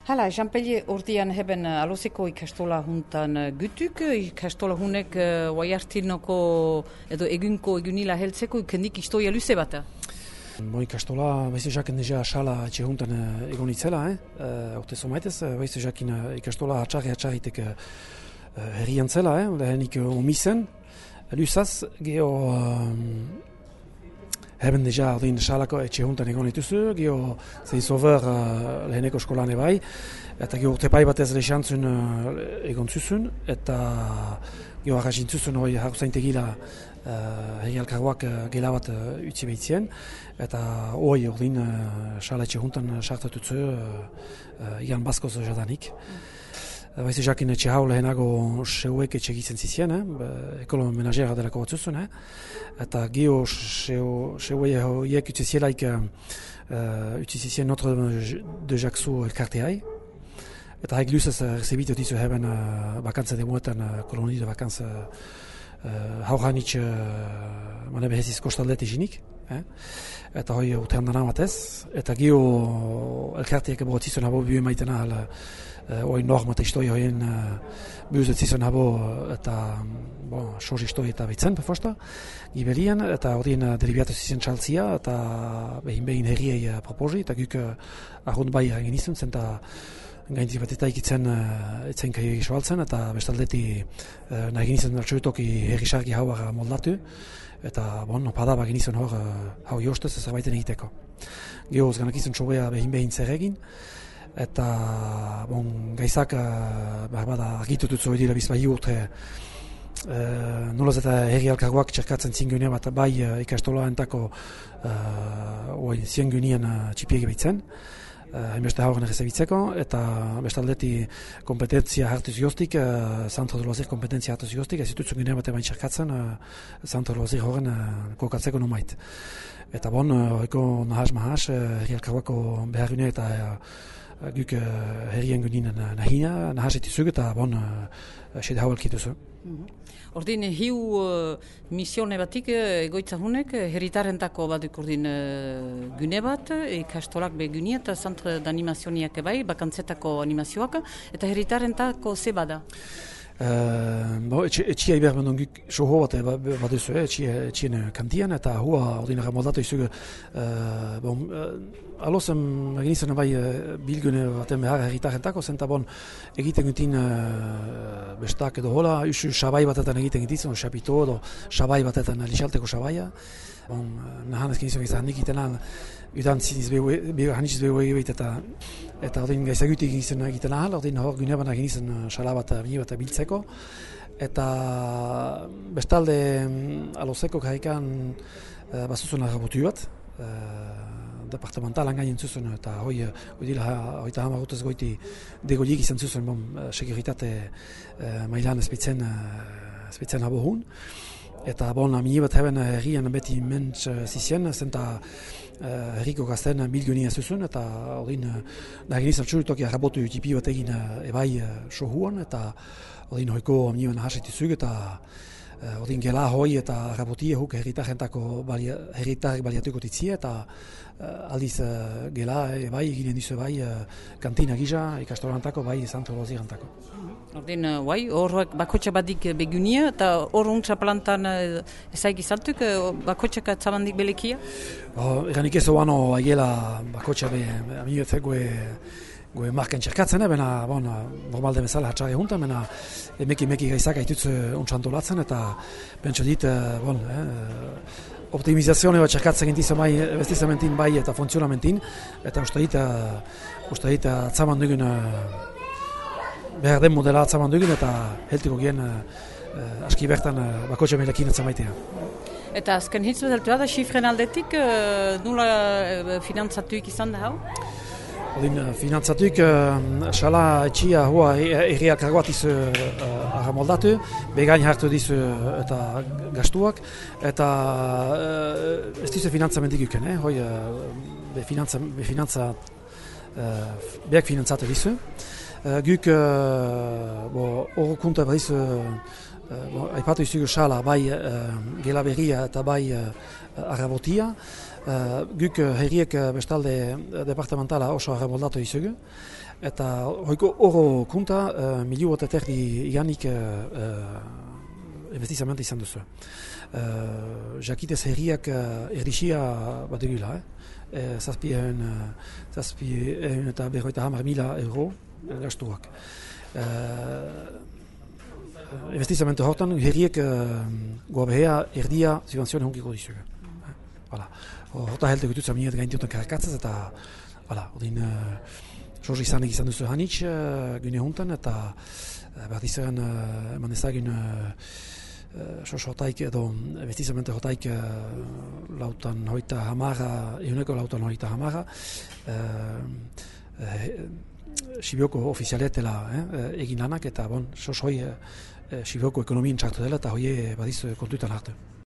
Hala, Jean-Pellier ordian heben alozeko ikastola juntan gütuk, ikastola hunek oaiartinoko edo egunila heltzeko ikendik istoia luze bat. Ikastola, baizu jakin deja sala etxe juntan egon itzela, orte somaitez, baizu jakin ikastola atxarritek herrian zela, lehenik omizen, luzaz, geho heben deja ordin salako etxe juntan egon dituzu, geho zeizover leheneko eskolan ebai, eta geho urte pai batez lexantzun egon zuzun, eta geho arrazin zuzun hori harzaintegila herri alkarguak gela bat utzi behitzien, eta hori ordin sala etxe juntan sartatutzu igan baskoz jadanik. Baizu jakin etxe hau lehenago seuek etxe egiten zizien, ekolo menagera delako batzuzun, eta geho seuei horiek utzi zielaik utzi zizien Notre de Jaxu elkarteai, eta haik luzez rezebitu dizu heben bakantza demuetan koloni de bakantza hauranitz manebeheziz kostaldete jinik, eta hoi urtean dana batez, eta geho elkarteak eborotizun habo bihue maitena hoi norma eta historia hoien bihuzet zizun habo eta soz historia eta behitzen befosta gibelien, eta horien deribiatu zizien txaltzia eta behin herriei proposi, eta guk ahond bai egin izun zen, eta gaintik bat eta ikitzen etzen kai egisoaltzen, eta bestaldeti nahi ginizen txoitoki herri sarki hauak moldatu, eta padaba ginizun hau jostez zerbaiten egiteko. Gehoz ganak izan txobea behin zer egin, eta gaizak argitututzu hori dira bizpai urte nolaz eta herri alkarguak txerkatzen zingunea bat bai ikastola entako ziengunien txipiegi behitzen, hainbeste hauren errezebitzeko, eta bestaldeti kompetentzia hartuz joztik, Centro de Loisir kompetentzia hartuz joztik, ez ditutzen gunea bat ebain txerkatzen Centro de Loisir horren kokatzeko nomait. Eta horreko nahas, herri alkarguako behar gunea eta guk herrien guninen nahasetik zug, eta sede hau elkituzu. Ordin, hiu misione batik egoitza hunek, herritarentako baduk ordin gune bat, ikastolak be gunia eta Centre d'animazioniak bai, bakantzetako animazioak, eta herritarentako ze bada? Etxia iber bendon guk soho bat baduzu, etxien kantian, eta hua ordinara moldatu izugu alozen egin bai bilgune baten behar herritarentako, zenta egiten gutin bestak edo hola, usu sabai batetan egiten gitizun, xapito edo sabai batetan lixalteko sabaia. Nahan ezkin izan handik itenan udan hanitziz behu egibeit eta ordin gaizagutik egiten ahal, ordin hor gune banak egin sala bat biltzeko, eta bestalde alozeko karrikan bazuzun arrabotu bat, departamentalan gainen zuzun, eta hoi dira hamarutez goiti degolik izan zuzun, seguritate mailan ezpitzen habo hun. Eta amini bat heben herrian beti mentz zizien, zenta herriko gazten bilgunia zuzun, eta ordin nagin izan txurutoki arrabotu tipi bat egin ebai sohuan, eta ordin hoiko amini bat nahasetizuk, eta ordin gela hoi eta arrabotie huk herritarentako baliatuko titzie, eta aldiz gela ebai eginen dizu ebai kantina gisa ikastolantako bai Centro Loisirantako. Ordin, horrek bakotxa badik begunia, eta hor untsa plantan ezaik izantuk, bakotxak atzabandik belekia? Eranik ez oano aiela bakotxa be, aminoetzek goe marken txerkatzen, bena normalde bezala hatxarri juntan, bena emeki gaizak aitutzu untsantolatzen, eta pentsa dit, optimizazioa bat txerkatzen gintizan bai, bestizamentin bai eta funtzionamentin, eta uste dit atzaman dugun behar den modela atzaman dugun, eta heltiko gien aski bertan bakotxa melekin atzamaitea. Eta azken hitz bat heltu da, xifren aldetik, nula finantzatuik izan da hau? Finantzatuik sala etxia hua herriak argoat izu arramoldatu, begain hartu dizu eta gastuak, eta ez dizu finantzamentik uken, hoi beak finantzatu dizu. Guk hor konta badizu aipatu izugu sala bai gela berria eta bai arrabotia, guk herriek bestalde departamentala oso arramoldatu izugu, Eta hoiko oro kunta, miliu bat eterdi iganik investizament izan duzu. Jakitez herriak erdixia bat egula, zazpien eta berroita hamar mila euro gastuak. Investizamentu hortan, herriek goabehea erdia subvenzioen honkiko dizuga. Horta helte gututza minet gaintiotan karakatzez eta odin soz izan duzu hanitz gune hontan eta behar dizaren eman ezagin soz hortaik edo investizamente hortaik lautan hoita hamara, euneko lautan hoita hamara Sibioko ofizialetela egin lanak eta soz hoi Sibioko ekonomien txartu dela eta hoi badiz kontuetan hartu.